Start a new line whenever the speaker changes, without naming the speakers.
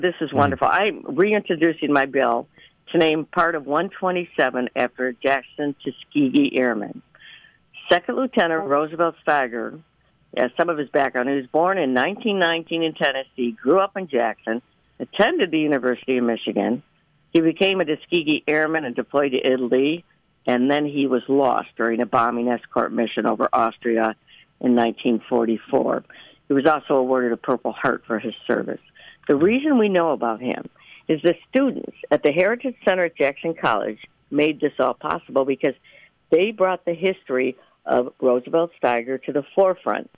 This is wonderful. I'm reintroducing my bill to name part of 127 after Jackson Tuskegee Airman. Second Lieutenant Roosevelt Steiger, some of his background, he was born in 1919 in Tennessee, grew up in Jackson, attended the University of Michigan. He became a Tuskegee Airman and deployed to Italy, and then he was lost during a bombing escort mission over Austria in 1944. He was also awarded a Purple Heart for his service. The reason we know about him is the students at the Heritage Center at Jackson College made this all possible because they brought the history of Roosevelt Steiger to the forefront.